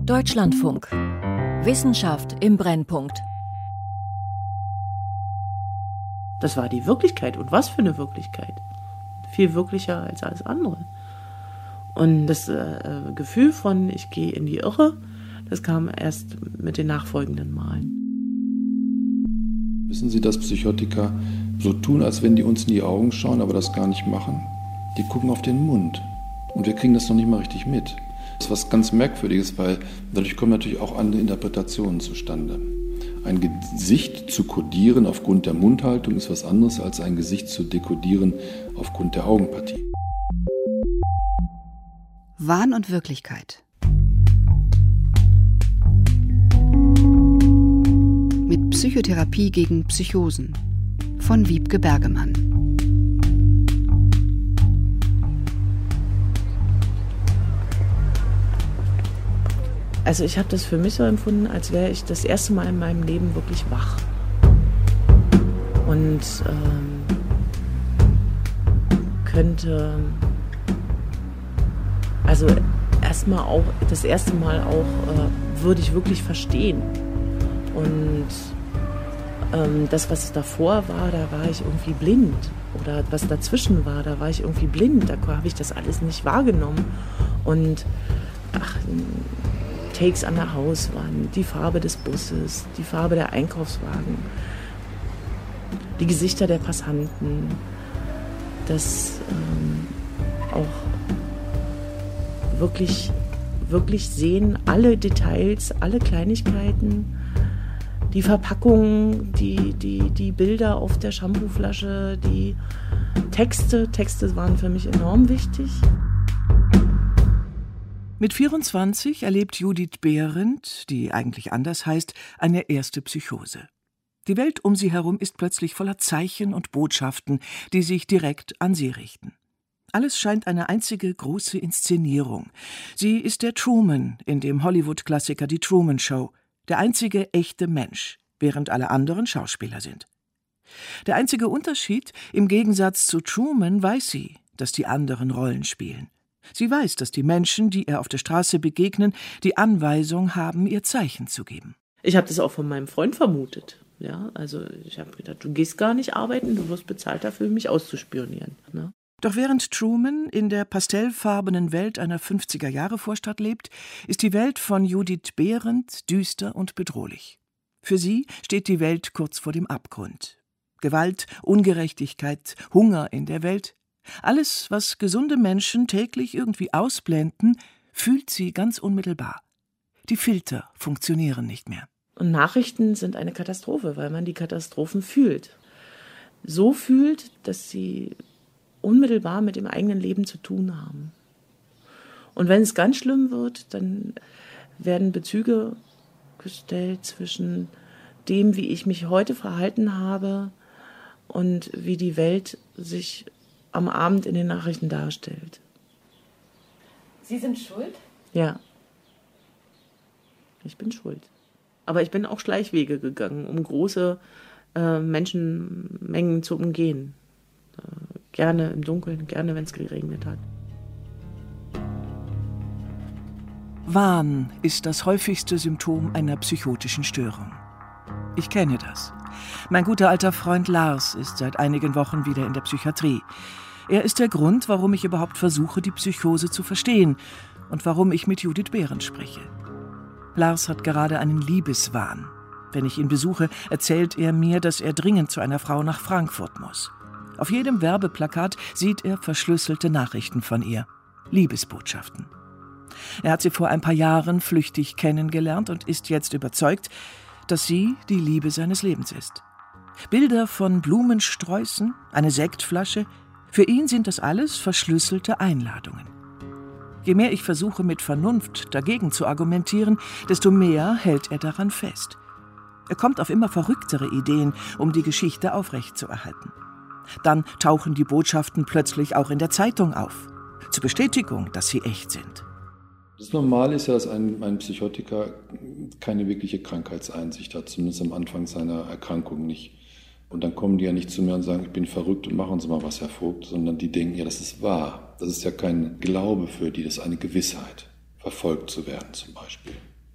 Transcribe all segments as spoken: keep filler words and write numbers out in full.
Deutschlandfunk. Wissenschaft im Brennpunkt. Das war die Wirklichkeit. Und was für eine Wirklichkeit. Viel wirklicher als alles andere. Und das äh, Gefühl von, ich gehe in die Irre, das kam erst mit den nachfolgenden Malen. Wissen Sie, dass Psychotiker so tun, als wenn die uns in die Augen schauen, aber das gar nicht machen? Die gucken auf den Mund. Und wir kriegen das noch nicht mal richtig mit. Das ist was ganz Merkwürdiges, weil dadurch kommen natürlich auch andere Interpretationen zustande. Ein Gesicht zu kodieren aufgrund der Mundhaltung ist was anderes, als ein Gesicht zu dekodieren aufgrund der Augenpartie. Wahn und Wirklichkeit. Mit Psychotherapie gegen Psychosen von Wiebke Bergemann. Also ich habe das für mich so empfunden, als wäre ich das erste Mal in meinem Leben wirklich wach. Und ähm, könnte, also erstmal auch, das erste Mal auch, äh, würde ich wirklich verstehen. Und ähm, das, was davor war, da war ich irgendwie blind. Oder was dazwischen war, da war ich irgendwie blind. Da habe ich das alles nicht wahrgenommen. Und ach, Takes an der Hauswand, die Farbe des Busses, die Farbe der Einkaufswagen, die Gesichter der Passanten, das ähm, auch wirklich, wirklich sehen, alle Details, alle Kleinigkeiten, die Verpackung, die, die, die Bilder auf der Shampooflasche, die Texte, Texte waren für mich enorm wichtig. Mit vierundzwanzig erlebt Judith Behrendt, die eigentlich anders heißt, eine erste Psychose. Die Welt um sie herum ist plötzlich voller Zeichen und Botschaften, die sich direkt an sie richten. Alles scheint eine einzige große Inszenierung. Sie ist der Truman in dem Hollywood-Klassiker Die Truman Show, der einzige echte Mensch, während alle anderen Schauspieler sind. Der einzige Unterschied, im Gegensatz zu Truman weiß sie, dass die anderen Rollen spielen. Sie weiß, dass die Menschen, die ihr auf der Straße begegnen, die Anweisung haben, ihr Zeichen zu geben. Ich habe das auch von meinem Freund vermutet. Ja, also ich habe gedacht, du gehst gar nicht arbeiten, du wirst bezahlt dafür, mich auszuspionieren. Ne? Doch während Truman in der pastellfarbenen Welt einer fünfziger-Jahre-Vorstadt lebt, ist die Welt von Judith Behrendt düster und bedrohlich. Für sie steht die Welt kurz vor dem Abgrund. Gewalt, Ungerechtigkeit, Hunger in der Welt – alles, was gesunde Menschen täglich irgendwie ausblenden, fühlt sie ganz unmittelbar. Die Filter funktionieren nicht mehr. Und Nachrichten sind eine Katastrophe, weil man die Katastrophen fühlt. So fühlt, dass sie unmittelbar mit dem eigenen Leben zu tun haben. Und wenn es ganz schlimm wird, dann werden Bezüge gestellt zwischen dem, wie ich mich heute verhalten habe und wie die Welt sich am Abend in den Nachrichten darstellt. Sie sind schuld? Ja. Ich bin schuld. Aber ich bin auch Schleichwege gegangen, um große äh, Menschenmengen zu umgehen. Äh, gerne im Dunkeln, gerne, wenn es geregnet hat. Wahn ist das häufigste Symptom einer psychotischen Störung. Ich kenne das. Mein guter alter Freund Lars ist seit einigen Wochen wieder in der Psychiatrie. Er ist der Grund, warum ich überhaupt versuche, die Psychose zu verstehen und warum ich mit Judith Behrendt spreche. Lars hat gerade einen Liebeswahn. Wenn ich ihn besuche, erzählt er mir, dass er dringend zu einer Frau nach Frankfurt muss. Auf jedem Werbeplakat sieht er verschlüsselte Nachrichten von ihr, Liebesbotschaften. Er hat sie vor ein paar Jahren flüchtig kennengelernt und ist jetzt überzeugt, dass sie die Liebe seines Lebens ist. Bilder von Blumensträußen, eine Sektflasche, für ihn sind das alles verschlüsselte Einladungen. Je mehr ich versuche, mit Vernunft dagegen zu argumentieren, desto mehr hält er daran fest. Er kommt auf immer verrücktere Ideen, um die Geschichte aufrechtzuerhalten. Dann tauchen die Botschaften plötzlich auch in der Zeitung auf, zur Bestätigung, dass sie echt sind. Das Normale ist ja, dass ein, ein Psychotiker keine wirkliche Krankheitseinsicht hat, zumindest am Anfang seiner Erkrankung nicht. Und dann kommen die ja nicht zu mir und sagen, ich bin verrückt und machen Sie mal was, Herr Vogt, sondern die denken, ja, das ist wahr. Das ist ja kein Glaube für die, das ist eine Gewissheit, verfolgt zu werden zum Beispiel.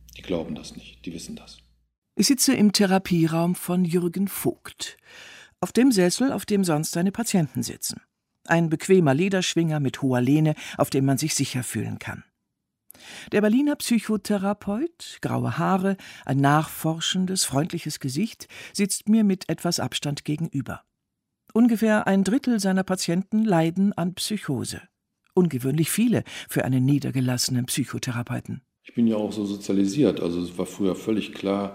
Die glauben das nicht, die wissen das. Ich sitze im Therapieraum von Jürgen Vogt. Auf dem Sessel, auf dem sonst seine Patienten sitzen. Ein bequemer Lederschwinger mit hoher Lehne, auf dem man sich sicher fühlen kann. Der Berliner Psychotherapeut, graue Haare, ein nachforschendes, freundliches Gesicht, sitzt mir mit etwas Abstand gegenüber. Ungefähr ein Drittel seiner Patienten leiden an Psychose. Ungewöhnlich viele für einen niedergelassenen Psychotherapeuten. Ich bin ja auch so sozialisiert, also es war früher völlig klar,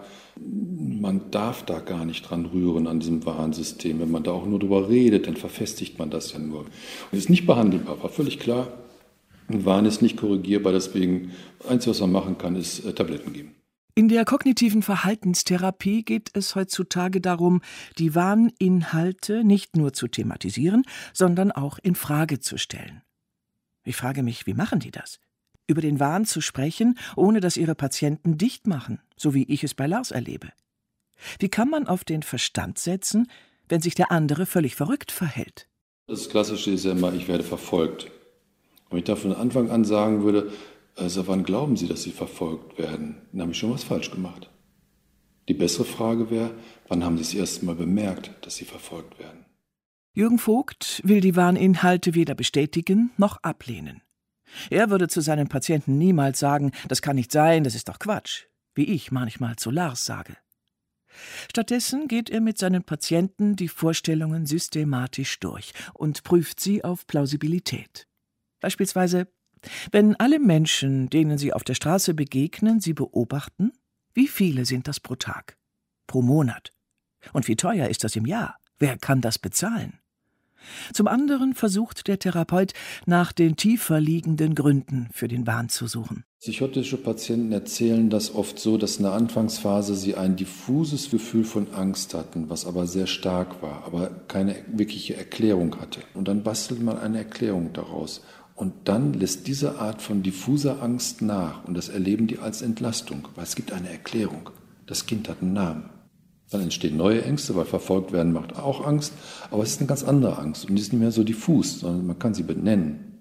man darf da gar nicht dran rühren an diesem Warnsystem. Wenn man da auch nur drüber redet, dann verfestigt man das ja nur. Und es ist nicht behandelbar, war völlig klar. Ein Wahn ist nicht korrigierbar, deswegen das Einzige, was man machen kann, ist äh, Tabletten geben. In der kognitiven Verhaltenstherapie geht es heutzutage darum, die Wahninhalte nicht nur zu thematisieren, sondern auch in Frage zu stellen. Ich frage mich, wie machen die das? Über den Wahn zu sprechen, ohne dass ihre Patienten dicht machen, so wie ich es bei Lars erlebe. Wie kann man auf den Verstand setzen, wenn sich der andere völlig verrückt verhält? Das Klassische ist ja immer, ich werde verfolgt. Wenn ich da von Anfang an sagen würde, also wann glauben Sie, dass Sie verfolgt werden, dann habe ich schon was falsch gemacht. Die bessere Frage wäre, wann haben Sie das erste Mal bemerkt, dass Sie verfolgt werden? Jürgen Vogt will die Wahninhalte weder bestätigen noch ablehnen. Er würde zu seinen Patienten niemals sagen, das kann nicht sein, das ist doch Quatsch, wie ich manchmal zu Lars sage. Stattdessen geht er mit seinen Patienten die Vorstellungen systematisch durch und prüft sie auf Plausibilität. Beispielsweise, wenn alle Menschen, denen sie auf der Straße begegnen, sie beobachten, wie viele sind das pro Tag, pro Monat? Und wie teuer ist das im Jahr? Wer kann das bezahlen? Zum anderen versucht der Therapeut, nach den tiefer liegenden Gründen für den Wahn zu suchen. Psychotische Patienten erzählen das oft so, dass in der Anfangsphase sie ein diffuses Gefühl von Angst hatten, was aber sehr stark war, aber keine wirkliche Erklärung hatte. Und dann bastelt man eine Erklärung daraus. Und dann lässt diese Art von diffuser Angst nach und das erleben die als Entlastung, weil es gibt eine Erklärung. Das Kind hat einen Namen. Dann entstehen neue Ängste, weil verfolgt werden macht auch Angst, aber es ist eine ganz andere Angst und die ist nicht mehr so diffus, sondern man kann sie benennen.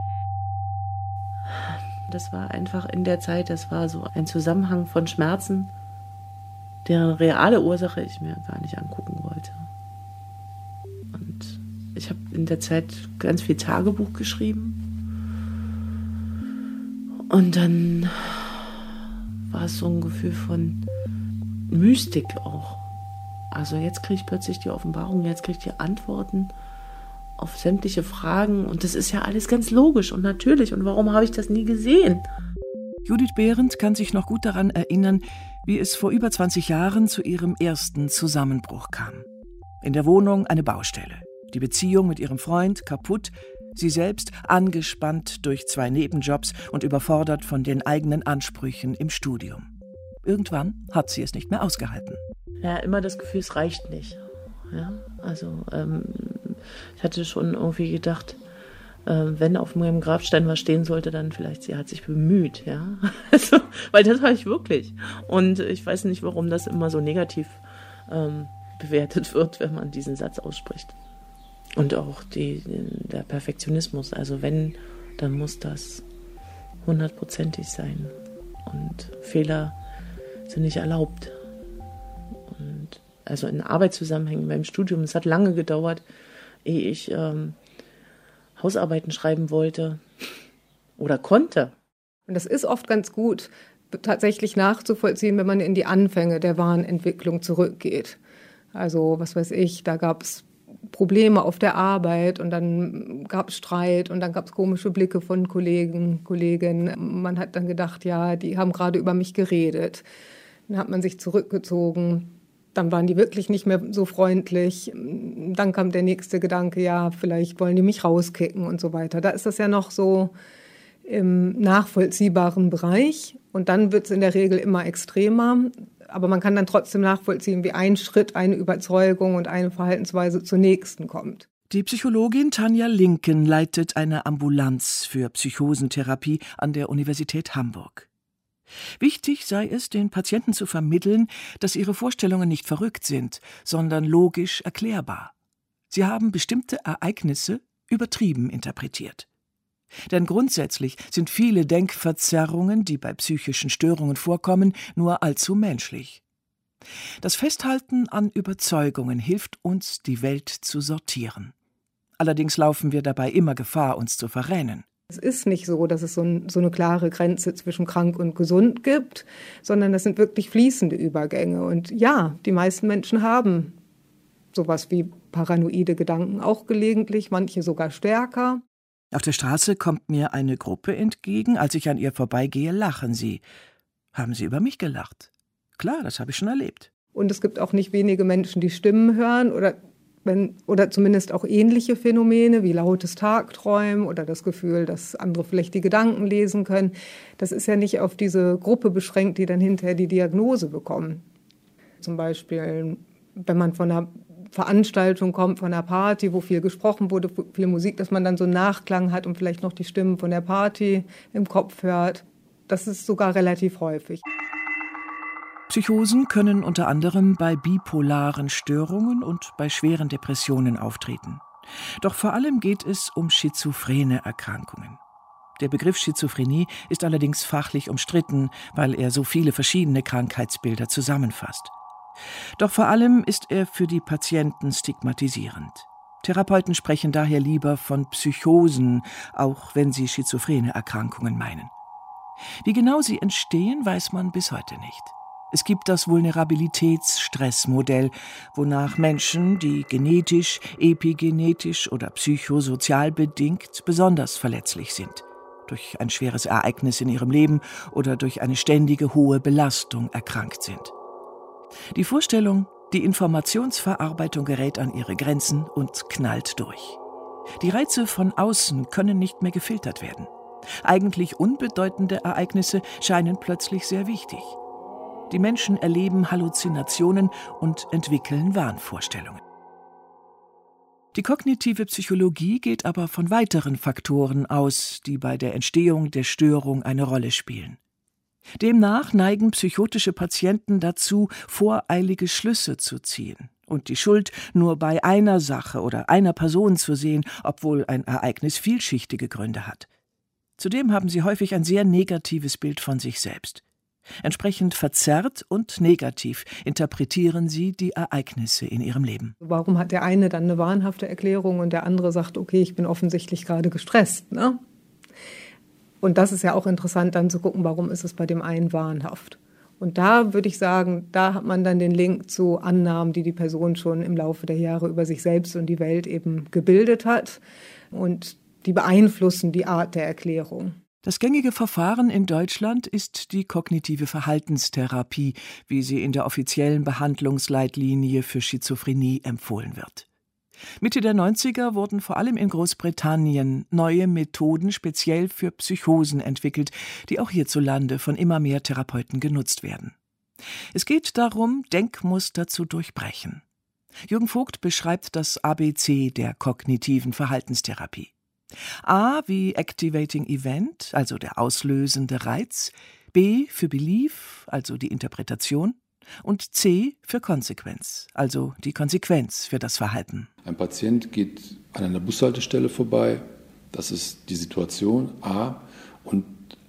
Das war einfach in der Zeit, das war so ein Zusammenhang von Schmerzen, deren reale Ursache ich mir gar nicht angucken wollte. Und ich habe in der Zeit ganz viel Tagebuch geschrieben. Und dann war es so ein Gefühl von Mystik auch. Also jetzt kriege ich plötzlich die Offenbarung, jetzt kriege ich die Antworten auf sämtliche Fragen. Und das ist ja alles ganz logisch und natürlich. Und warum habe ich das nie gesehen? Judith Behrendt kann sich noch gut daran erinnern, wie es vor über zwanzig Jahren zu ihrem ersten Zusammenbruch kam. In der Wohnung eine Baustelle. Die Beziehung mit ihrem Freund kaputt, sie selbst angespannt durch zwei Nebenjobs und überfordert von den eigenen Ansprüchen im Studium. Irgendwann hat sie es nicht mehr ausgehalten. Ja, immer das Gefühl, es reicht nicht. Ja, also ähm, ich hatte schon irgendwie gedacht, äh, wenn auf meinem Grabstein was stehen sollte, dann vielleicht, sie hat sich bemüht. Ja, also, weil das war ich wirklich. Und ich weiß nicht, warum das immer so negativ ähm, bewertet wird, wenn man diesen Satz ausspricht. Und auch die, der Perfektionismus. Also wenn, dann muss das hundertprozentig sein. Und Fehler sind nicht erlaubt. Und also in Arbeitszusammenhängen beim Studium, es hat lange gedauert, ehe ich ähm, Hausarbeiten schreiben wollte oder konnte. Und das ist oft ganz gut, tatsächlich nachzuvollziehen, wenn man in die Anfänge der Wahnentwicklung zurückgeht. Also was weiß ich, da gab es Probleme auf der Arbeit und dann gab es Streit und dann gab es komische Blicke von Kollegen, Kolleginnen. Man hat dann gedacht, ja, die haben gerade über mich geredet. Dann hat man sich zurückgezogen. Dann waren die wirklich nicht mehr so freundlich. Dann kam der nächste Gedanke, ja, vielleicht wollen die mich rauskicken und so weiter. Da ist das ja noch so im nachvollziehbaren Bereich. Und dann wird es in der Regel immer extremer. Aber man kann dann trotzdem nachvollziehen, wie ein Schritt, eine Überzeugung und eine Verhaltensweise zur nächsten kommt. Die Psychologin Tanja Linken leitet eine Ambulanz für Psychosentherapie an der Universität Hamburg. Wichtig sei es, den Patienten zu vermitteln, dass ihre Vorstellungen nicht verrückt sind, sondern logisch erklärbar. Sie haben bestimmte Ereignisse übertrieben interpretiert. Denn grundsätzlich sind viele Denkverzerrungen, die bei psychischen Störungen vorkommen, nur allzu menschlich. Das Festhalten an Überzeugungen hilft uns, die Welt zu sortieren. Allerdings laufen wir dabei immer Gefahr, uns zu verrennen. Es ist nicht so, dass es so, ein, so eine klare Grenze zwischen krank und gesund gibt, sondern das sind wirklich fließende Übergänge. Und ja, die meisten Menschen haben sowas wie paranoide Gedanken auch gelegentlich, manche sogar stärker. Auf der Straße kommt mir eine Gruppe entgegen. Als ich an ihr vorbeigehe, lachen sie. Haben sie über mich gelacht? Klar, das habe ich schon erlebt. Und es gibt auch nicht wenige Menschen, die Stimmen hören oder, wenn, oder zumindest auch ähnliche Phänomene wie lautes Tagträumen oder das Gefühl, dass andere vielleicht die Gedanken lesen können. Das ist ja nicht auf diese Gruppe beschränkt, die dann hinterher die Diagnose bekommen. Zum Beispiel, wenn man von einer Veranstaltung kommt, von einer Party, wo viel gesprochen wurde, viel Musik, dass man dann so einen Nachklang hat und vielleicht noch die Stimmen von der Party im Kopf hört. Das ist sogar relativ häufig. Psychosen können unter anderem bei bipolaren Störungen und bei schweren Depressionen auftreten. Doch vor allem geht es um schizophrene Erkrankungen. Der Begriff Schizophrenie ist allerdings fachlich umstritten, weil er so viele verschiedene Krankheitsbilder zusammenfasst. Doch vor allem ist er für die Patienten stigmatisierend. Therapeuten sprechen daher lieber von Psychosen, auch wenn sie schizophrene Erkrankungen meinen. Wie genau sie entstehen, weiß man bis heute nicht. Es gibt das Vulnerabilitätsstressmodell, wonach Menschen, die genetisch, epigenetisch oder psychosozial bedingt besonders verletzlich sind, durch ein schweres Ereignis in ihrem Leben oder durch eine ständige hohe Belastung erkrankt sind. Die Vorstellung, die Informationsverarbeitung gerät an ihre Grenzen und knallt durch. Die Reize von außen können nicht mehr gefiltert werden. Eigentlich unbedeutende Ereignisse scheinen plötzlich sehr wichtig. Die Menschen erleben Halluzinationen und entwickeln Wahnvorstellungen. Die kognitive Psychologie geht aber von weiteren Faktoren aus, die bei der Entstehung der Störung eine Rolle spielen. Demnach neigen psychotische Patienten dazu, voreilige Schlüsse zu ziehen und die Schuld nur bei einer Sache oder einer Person zu sehen, obwohl ein Ereignis vielschichtige Gründe hat. Zudem haben sie häufig ein sehr negatives Bild von sich selbst. Entsprechend verzerrt und negativ interpretieren sie die Ereignisse in ihrem Leben. Warum hat der eine dann eine wahnhafte Erklärung und der andere sagt, okay, ich bin offensichtlich gerade gestresst, ne? Und das ist ja auch interessant, dann zu gucken, warum ist es bei dem einen wahnhaft. Und da würde ich sagen, da hat man dann den Link zu Annahmen, die die Person schon im Laufe der Jahre über sich selbst und die Welt eben gebildet hat. Und die beeinflussen die Art der Erklärung. Das gängige Verfahren in Deutschland ist die kognitive Verhaltenstherapie, wie sie in der offiziellen Behandlungsleitlinie für Schizophrenie empfohlen wird. Mitte der neunziger wurden vor allem in Großbritannien neue Methoden speziell für Psychosen entwickelt, die auch hierzulande von immer mehr Therapeuten genutzt werden. Es geht darum, Denkmuster zu durchbrechen. Jürgen Vogt beschreibt das A B C der kognitiven Verhaltenstherapie. A wie Activating Event, also der auslösende Reiz, B für Belief, also die Interpretation, und C für Konsequenz, also die Konsequenz für das Verhalten. Ein Patient geht an einer Bushaltestelle vorbei, das ist die Situation A, und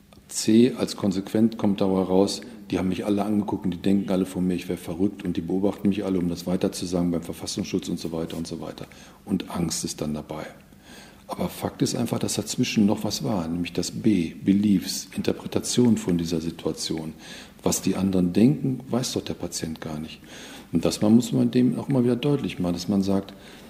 C als Konsequenz kommt dabei raus, die haben mich alle angeguckt und die denken alle von mir, ich wäre verrückt und die beobachten mich alle, um das weiter zu sagen beim Verfassungsschutz und so weiter und so weiter. Und Angst ist dann dabei. Aber Fakt ist einfach, dass dazwischen noch was war, nämlich das B, Beliefs, Interpretation von dieser Situation. Was die anderen denken, weiß doch der Patient gar nicht. Und das muss man dem auch mal wieder deutlich machen, dass man sagt,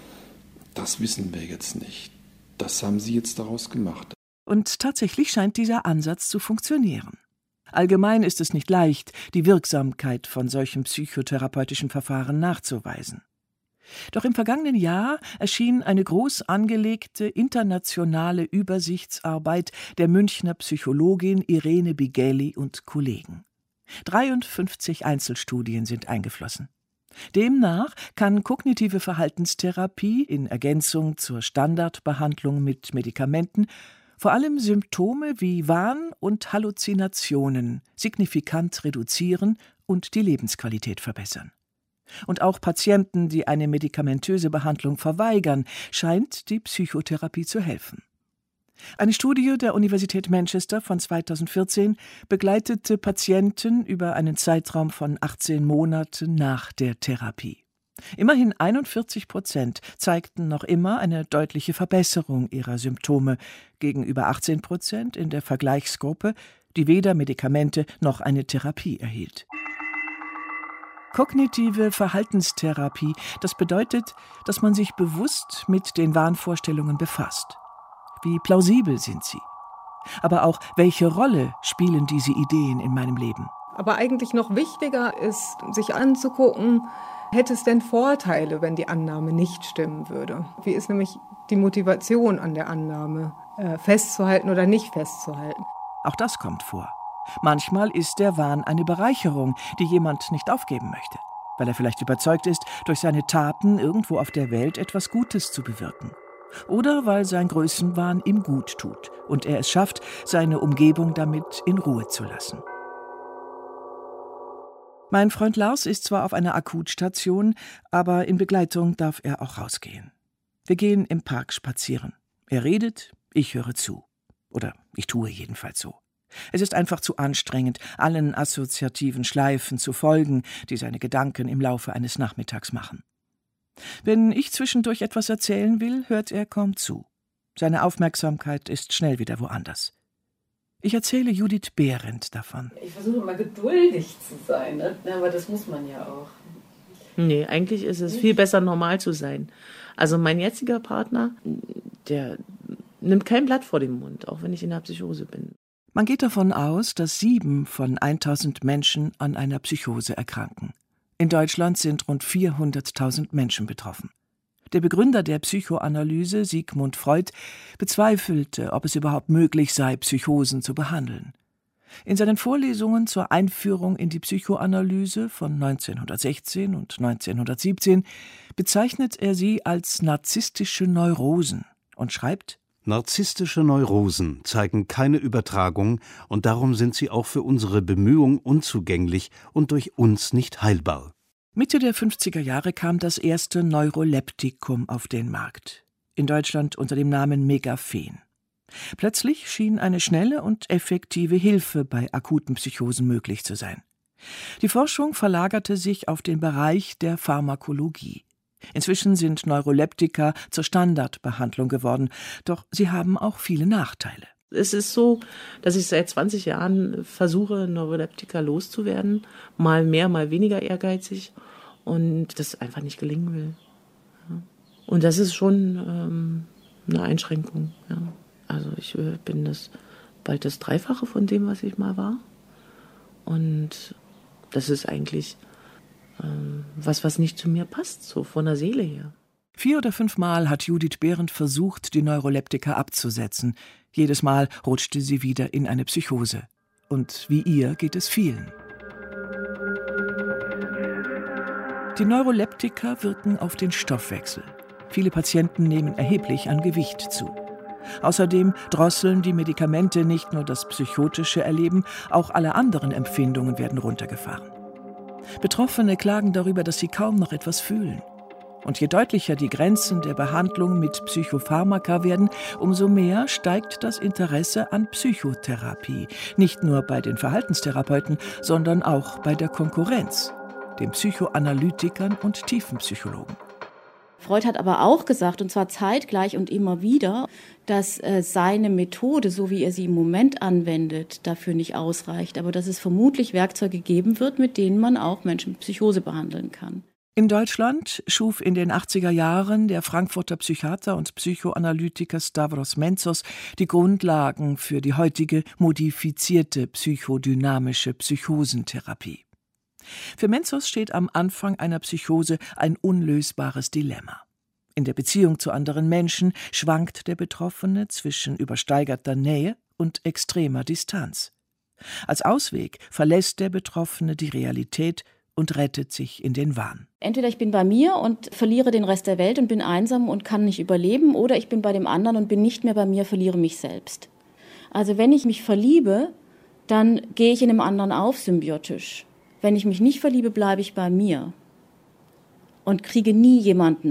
das wissen wir jetzt nicht. Das haben Sie jetzt daraus gemacht. Und tatsächlich scheint dieser Ansatz zu funktionieren. Allgemein ist es nicht leicht, die Wirksamkeit von solchen psychotherapeutischen Verfahren nachzuweisen. Doch im vergangenen Jahr erschien eine groß angelegte internationale Übersichtsarbeit der Münchner Psychologin Irene Bigelli und Kollegen. dreiundfünfzig Einzelstudien sind eingeflossen. Demnach kann kognitive Verhaltenstherapie in Ergänzung zur Standardbehandlung mit Medikamenten vor allem Symptome wie Wahn und Halluzinationen signifikant reduzieren und die Lebensqualität verbessern. Und auch Patienten, die eine medikamentöse Behandlung verweigern, scheint die Psychotherapie zu helfen. Eine Studie der Universität Manchester von zweitausendvierzehn begleitete Patienten über einen Zeitraum von achtzehn Monaten nach der Therapie. Immerhin einundvierzig Prozent zeigten noch immer eine deutliche Verbesserung ihrer Symptome gegenüber achtzehn Prozent in der Vergleichsgruppe, die weder Medikamente noch eine Therapie erhielt. Kognitive Verhaltenstherapie, das bedeutet, dass man sich bewusst mit den Wahnvorstellungen befasst. Wie plausibel sind sie? Aber auch, welche Rolle spielen diese Ideen in meinem Leben? Aber eigentlich noch wichtiger ist, sich anzugucken, hätte es denn Vorteile, wenn die Annahme nicht stimmen würde? Wie ist nämlich die Motivation an der Annahme, äh, festzuhalten oder nicht festzuhalten? Auch das kommt vor. Manchmal ist der Wahn eine Bereicherung, die jemand nicht aufgeben möchte, weil er vielleicht überzeugt ist, durch seine Taten irgendwo auf der Welt etwas Gutes zu bewirken. Oder weil sein Größenwahn ihm gut tut und er es schafft, seine Umgebung damit in Ruhe zu lassen. Mein Freund Lars ist zwar auf einer Akutstation, aber in Begleitung darf er auch rausgehen. Wir gehen im Park spazieren. Er redet, ich höre zu. Oder ich tue jedenfalls so. Es ist einfach zu anstrengend, allen assoziativen Schleifen zu folgen, die seine Gedanken im Laufe eines Nachmittags machen. Wenn ich zwischendurch etwas erzählen will, hört er kaum zu. Seine Aufmerksamkeit ist schnell wieder woanders. Ich erzähle Judith Behrendt davon. Ich versuche immer geduldig zu sein, ne? Aber das muss man ja auch. Nee, eigentlich ist es viel besser, normal zu sein. Also mein jetziger Partner, der nimmt kein Blatt vor den Mund, auch wenn ich in der Psychose bin. Man geht davon aus, dass sieben von tausend Menschen an einer Psychose erkranken. In Deutschland sind rund vierhunderttausend Menschen betroffen. Der Begründer der Psychoanalyse, Sigmund Freud, bezweifelte, ob es überhaupt möglich sei, Psychosen zu behandeln. In seinen Vorlesungen zur Einführung in die Psychoanalyse von neunzehnhundertsechzehn und neunzehnhundertsiebzehn bezeichnet er sie als narzisstische Neurosen und schreibt: Narzisstische Neurosen zeigen keine Übertragung und darum sind sie auch für unsere Bemühungen unzugänglich und durch uns nicht heilbar. Mitte der fünfziger Jahre kam das erste Neuroleptikum auf den Markt. In Deutschland unter dem Namen Megaphen. Plötzlich schien eine schnelle und effektive Hilfe bei akuten Psychosen möglich zu sein. Die Forschung verlagerte sich auf den Bereich der Pharmakologie. Inzwischen sind Neuroleptika zur Standardbehandlung geworden, doch sie haben auch viele Nachteile. Es ist so, dass ich seit zwanzig Jahren versuche, Neuroleptika loszuwerden. Mal mehr, mal weniger ehrgeizig. Und das einfach nicht gelingen will. Ja. Und das ist schon ähm, eine Einschränkung. Ja. Also ich äh, bin das bald das Dreifache von dem, was ich mal war. Und das ist eigentlich ähm, was, was nicht zu mir passt, so von der Seele her. Vier oder fünfmal hat Judith Behrendt versucht, die Neuroleptika abzusetzen. Jedes Mal rutschte sie wieder in eine Psychose. Und wie ihr geht es vielen. Die Neuroleptika wirken auf den Stoffwechsel. Viele Patienten nehmen erheblich an Gewicht zu. Außerdem drosseln die Medikamente nicht nur das psychotische Erleben, auch alle anderen Empfindungen werden runtergefahren. Betroffene klagen darüber, dass sie kaum noch etwas fühlen. Und je deutlicher die Grenzen der Behandlung mit Psychopharmaka werden, umso mehr steigt das Interesse an Psychotherapie. Nicht nur bei den Verhaltenstherapeuten, sondern auch bei der Konkurrenz, den Psychoanalytikern und Tiefenpsychologen. Freud hat aber auch gesagt, und zwar zeitgleich und immer wieder, dass äh, seine Methode, so wie er sie im Moment anwendet, dafür nicht ausreicht, aber dass es vermutlich Werkzeuge geben wird, mit denen man auch Menschen mit Psychose behandeln kann. In Deutschland schuf in den achtziger Jahren der Frankfurter Psychiater und Psychoanalytiker Stavros Mentzos die Grundlagen für die heutige modifizierte psychodynamische Psychosentherapie. Für Mentzos steht am Anfang einer Psychose ein unlösbares Dilemma. In der Beziehung zu anderen Menschen schwankt der Betroffene zwischen übersteigerter Nähe und extremer Distanz. Als Ausweg verlässt der Betroffene die Realität und rettet sich in den Wahn. Entweder ich bin bei mir und verliere den Rest der Welt und bin einsam und kann nicht überleben, oder ich bin bei dem anderen und bin nicht mehr bei mir, verliere mich selbst. Also wenn ich mich verliebe, dann gehe ich in dem anderen auf, symbiotisch. Wenn ich mich nicht verliebe, bleibe ich bei mir und kriege nie jemanden,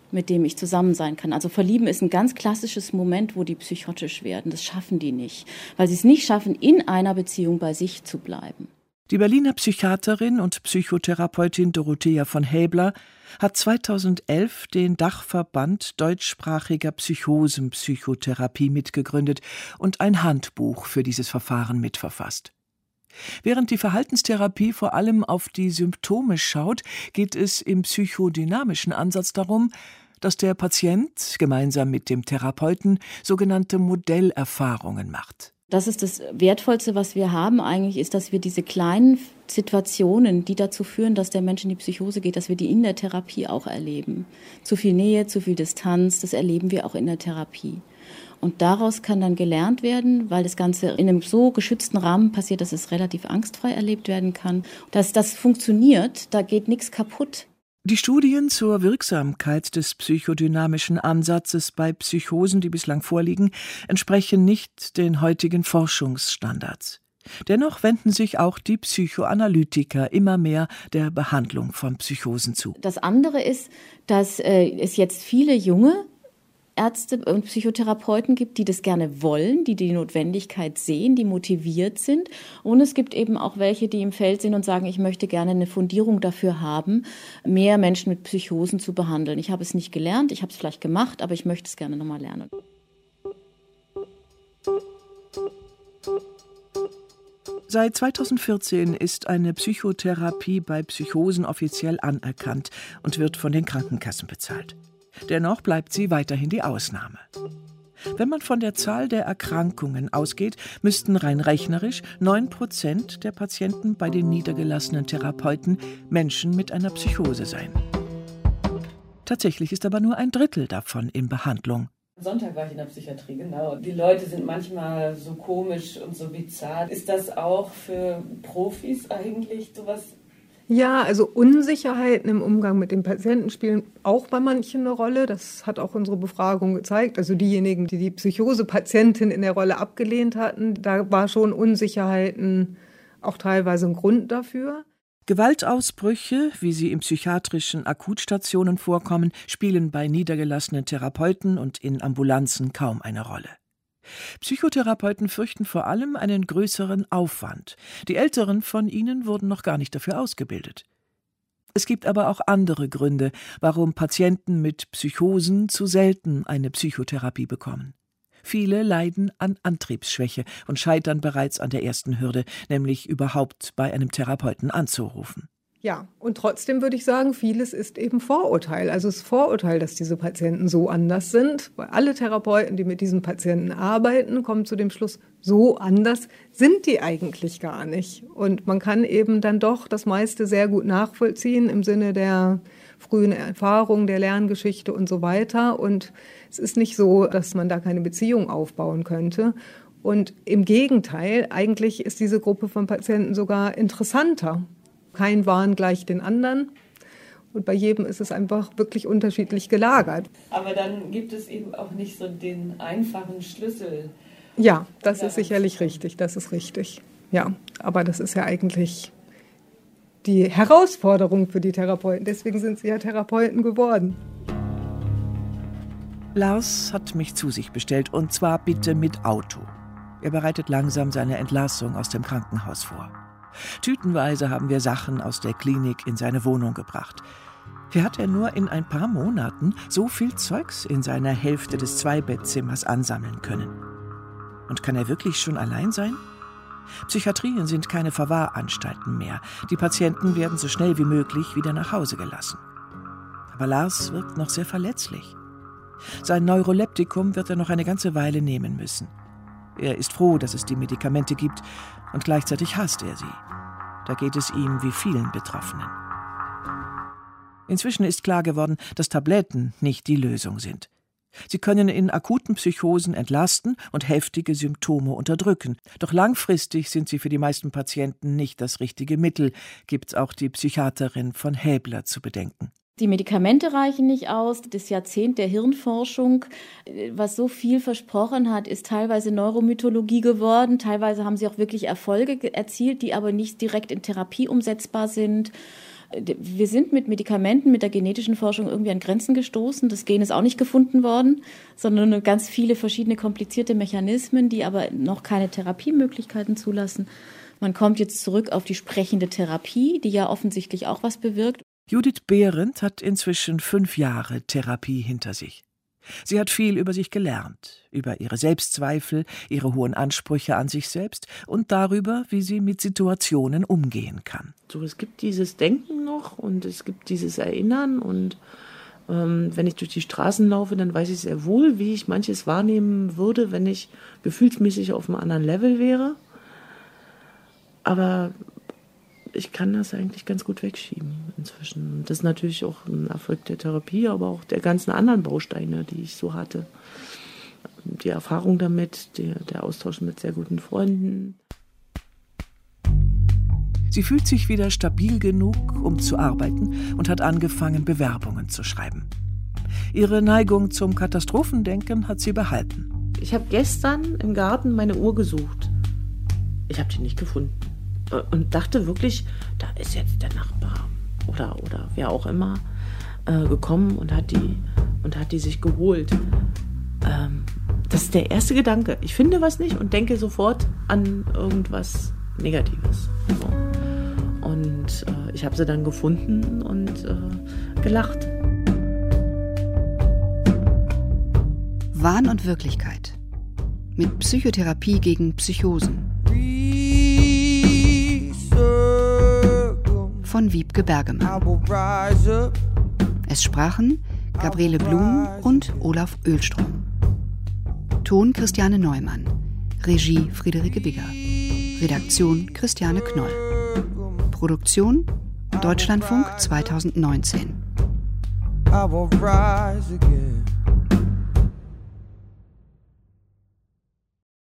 mit dem ich zusammen sein kann. Also verlieben ist ein ganz klassisches Moment, wo die psychotisch werden. Das schaffen die nicht, weil sie es nicht schaffen, in einer Beziehung bei sich zu bleiben. Die Berliner Psychiaterin und Psychotherapeutin Dorothea von Häbler hat zweitausendelf den Dachverband deutschsprachiger Psychosenpsychotherapie mitgegründet und ein Handbuch für dieses Verfahren mitverfasst. Während die Verhaltenstherapie vor allem auf die Symptome schaut, geht es im psychodynamischen Ansatz darum, dass der Patient gemeinsam mit dem Therapeuten sogenannte Modellerfahrungen macht. Das ist das Wertvollste, was wir haben eigentlich, ist, dass wir diese kleinen Situationen, die dazu führen, dass der Mensch in die Psychose geht, dass wir die in der Therapie auch erleben. Zu viel Nähe, zu viel Distanz, das erleben wir auch in der Therapie. Und daraus kann dann gelernt werden, weil das Ganze in einem so geschützten Rahmen passiert, dass es relativ angstfrei erlebt werden kann. Dass das funktioniert, da geht nichts kaputt. Die Studien zur Wirksamkeit des psychodynamischen Ansatzes bei Psychosen, die bislang vorliegen, entsprechen nicht den heutigen Forschungsstandards. Dennoch wenden sich auch die Psychoanalytiker immer mehr der Behandlung von Psychosen zu. Das andere ist, dass äh, es jetzt viele junge Ärzte und Psychotherapeuten gibt, die das gerne wollen, die die Notwendigkeit sehen, die motiviert sind. Und es gibt eben auch welche, die im Feld sind und sagen, ich möchte gerne eine Fundierung dafür haben, mehr Menschen mit Psychosen zu behandeln. Ich habe es nicht gelernt, ich habe es vielleicht gemacht, aber ich möchte es gerne nochmal lernen. Seit zweitausendvierzehn ist eine Psychotherapie bei Psychosen offiziell anerkannt und wird von den Krankenkassen bezahlt. Dennoch bleibt sie weiterhin die Ausnahme. Wenn man von der Zahl der Erkrankungen ausgeht, müssten rein rechnerisch neun Prozent der Patienten bei den niedergelassenen Therapeuten Menschen mit einer Psychose sein. Tatsächlich ist aber nur ein Drittel davon in Behandlung. Sonntag war ich in der Psychiatrie, genau. Die Leute sind manchmal so komisch und so bizarr. Ist das auch für Profis eigentlich sowas? Ja, also Unsicherheiten im Umgang mit den Patienten spielen auch bei manchen eine Rolle. Das hat auch unsere Befragung gezeigt. Also diejenigen, die die Psychose-Patientin in der Rolle abgelehnt hatten, da war schon Unsicherheiten auch teilweise ein Grund dafür. Gewaltausbrüche, wie sie in psychiatrischen Akutstationen vorkommen, spielen bei niedergelassenen Therapeuten und in Ambulanzen kaum eine Rolle. Psychotherapeuten fürchten vor allem einen größeren Aufwand. Die Älteren von ihnen wurden noch gar nicht dafür ausgebildet. Es gibt aber auch andere Gründe, warum Patienten mit Psychosen zu selten eine Psychotherapie bekommen. Viele leiden an Antriebsschwäche und scheitern bereits an der ersten Hürde, nämlich überhaupt bei einem Therapeuten anzurufen. Ja, und trotzdem würde ich sagen, vieles ist eben Vorurteil. Also das Vorurteil, dass diese Patienten so anders sind. Weil alle Therapeuten, die mit diesen Patienten arbeiten, kommen zu dem Schluss, so anders sind die eigentlich gar nicht. Und man kann eben dann doch das meiste sehr gut nachvollziehen im Sinne der frühen Erfahrung, der Lerngeschichte und so weiter. Und es ist nicht so, dass man da keine Beziehung aufbauen könnte. Und im Gegenteil, eigentlich ist diese Gruppe von Patienten sogar interessanter. Kein Wahn gleich den anderen. Und bei jedem ist es einfach wirklich unterschiedlich gelagert. Aber dann gibt es eben auch nicht so den einfachen Schlüssel. Ja, das ist sicherlich richtig, das ist richtig. Ja, aber das ist ja eigentlich die Herausforderung für die Therapeuten. Deswegen sind sie ja Therapeuten geworden. Lars hat mich zu sich bestellt, und zwar bitte mit Auto. Er bereitet langsam seine Entlassung aus dem Krankenhaus vor. Tütenweise haben wir Sachen aus der Klinik in seine Wohnung gebracht. Wie hat er nur in ein paar Monaten so viel Zeugs in seiner Hälfte des Zweibettzimmers ansammeln können? Und kann er wirklich schon allein sein? Psychiatrien sind keine Verwahranstalten mehr. Die Patienten werden so schnell wie möglich wieder nach Hause gelassen. Aber Lars wirkt noch sehr verletzlich. Sein Neuroleptikum wird er noch eine ganze Weile nehmen müssen. Er ist froh, dass es die Medikamente gibt, und gleichzeitig hasst er sie. Da geht es ihm wie vielen Betroffenen. Inzwischen ist klar geworden, dass Tabletten nicht die Lösung sind. Sie können in akuten Psychosen entlasten und heftige Symptome unterdrücken. Doch langfristig sind sie für die meisten Patienten nicht das richtige Mittel, gibt auch die Psychiaterin von Häbler zu bedenken. Die Medikamente reichen nicht aus. Das Jahrzehnt der Hirnforschung, was so viel versprochen hat, ist teilweise Neuromythologie geworden. Teilweise haben sie auch wirklich Erfolge erzielt, die aber nicht direkt in Therapie umsetzbar sind. Wir sind mit Medikamenten, mit der genetischen Forschung irgendwie an Grenzen gestoßen. Das Gen ist auch nicht gefunden worden, sondern ganz viele verschiedene komplizierte Mechanismen, die aber noch keine Therapiemöglichkeiten zulassen. Man kommt jetzt zurück auf die sprechende Therapie, die ja offensichtlich auch was bewirkt. Judith Behrendt hat inzwischen fünf Jahre Therapie hinter sich. Sie hat viel über sich gelernt, über ihre Selbstzweifel, ihre hohen Ansprüche an sich selbst und darüber, wie sie mit Situationen umgehen kann. So, es gibt dieses Denken noch und es gibt dieses Erinnern und ähm, wenn ich durch die Straßen laufe, dann weiß ich sehr wohl, wie ich manches wahrnehmen würde, wenn ich gefühlsmäßig auf einem anderen Level wäre. Aber ich kann das eigentlich ganz gut wegschieben inzwischen. Das ist natürlich auch ein Erfolg der Therapie, aber auch der ganzen anderen Bausteine, die ich so hatte. Die Erfahrung damit, der, der Austausch mit sehr guten Freunden. Sie fühlt sich wieder stabil genug, um zu arbeiten und hat angefangen, Bewerbungen zu schreiben. Ihre Neigung zum Katastrophendenken hat sie behalten. Ich habe gestern im Garten meine Uhr gesucht. Ich habe die nicht gefunden. Und dachte wirklich, da ist jetzt der Nachbar oder, oder wer auch immer äh, gekommen und hat, die, und hat die sich geholt. Ähm, das ist der erste Gedanke. Ich finde was nicht und denke sofort an irgendwas Negatives. So. Und äh, ich habe sie dann gefunden und äh, gelacht. Wahn und Wirklichkeit. Mit Psychotherapie gegen Psychosen. Von Wiebke Bergemann. Es sprachen Gabriele Blum und Olaf Oehlstrom. Ton Christiane Neumann. Regie Friederike Bigger. Redaktion Christiane Knoll. Produktion Deutschlandfunk zweitausendneunzehn. I will rise again.